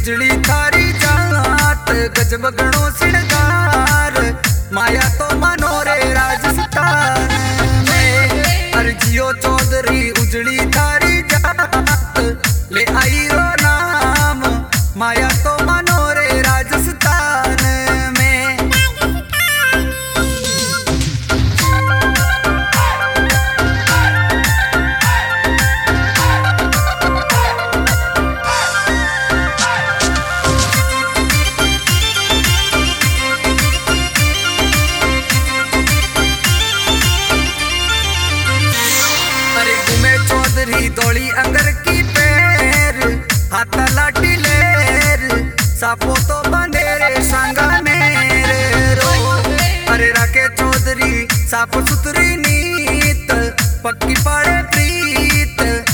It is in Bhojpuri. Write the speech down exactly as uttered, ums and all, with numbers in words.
उजड़ी थारी जात गजब गणो सिड़गार माया तो मनोरे राजस्थान में अर्जियो चौधरी उजड़ी थारी जात ले आई रो नाम माया तो मनोरे राजस्थान में। अरे घूमे चौधरी दौड़ी अंगर की पैर हाथा लाठी लेर सापो तो बंधेरे सांगा मेरे रो। अरे राके चौधरी साप सुतरी नीत पक्की पाड़े प्रीत